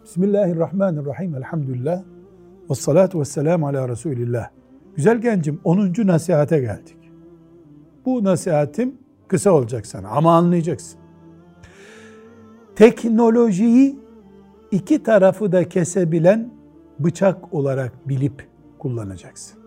Bismillahirrahmanirrahim. Elhamdülillah. Vessalatu vesselamu ala Resulillah. Güzel gencim, 10. nasihate geldik. Bu nasihatim kısa olacak sana ama anlayacaksın. Teknolojiyi iki tarafı da kesebilen bıçak olarak bilip kullanacaksın.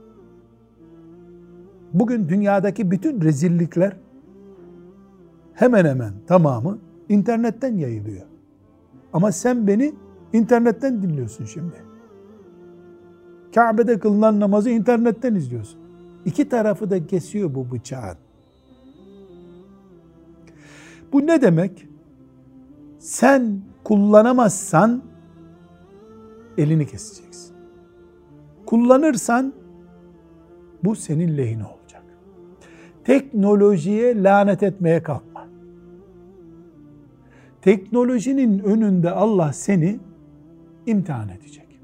Bugün dünyadaki bütün rezillikler hemen hemen tamamı internetten yayılıyor. Ama sen beni internetten dinliyorsun şimdi. Kabe'de kılınan namazı internetten izliyorsun. İki tarafı da kesiyor bu bıçağın. Bu ne demek? Sen kullanamazsan elini keseceksin. Kullanırsan bu senin lehine olacak. Teknolojiye lanet etmeye kalkma. Teknolojinin önünde Allah seni imtihan edecek.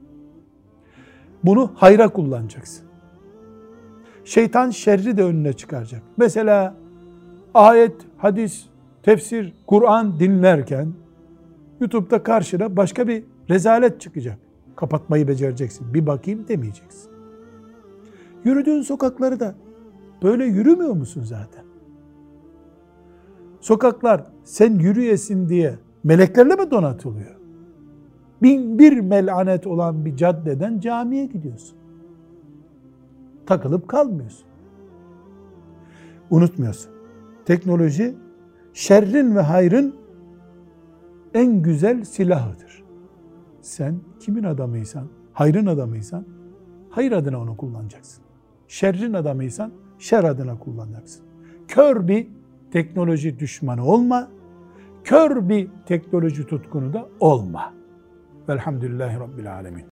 Bunu hayra kullanacaksın. Şeytan şerri de önüne çıkaracak. Mesela ayet, hadis, tefsir, Kur'an dinlerken YouTube'da karşına başka bir rezalet çıkacak. Kapatmayı becereceksin. Bir bakayım demeyeceksin. Yürüdüğün sokakları da böyle yürümüyor musun zaten? Sokaklar sen yürüyesin diye meleklerle mi donatılıyor? 1001 melanet olan bir caddeden camiye gidiyorsun. Takılıp kalmıyorsun. Unutmuyorsun. Teknoloji şerrin ve hayrın en güzel silahıdır. Sen kimin adamıysan, hayrın adamıysan hayır adına onu kullanacaksın. Şerrin adamıysan şer adına kullanacaksın. Kör bir teknoloji düşmanı olma, kör bir teknoloji tutkunu da olma. Velhamdülillahi Rabbil Alemin.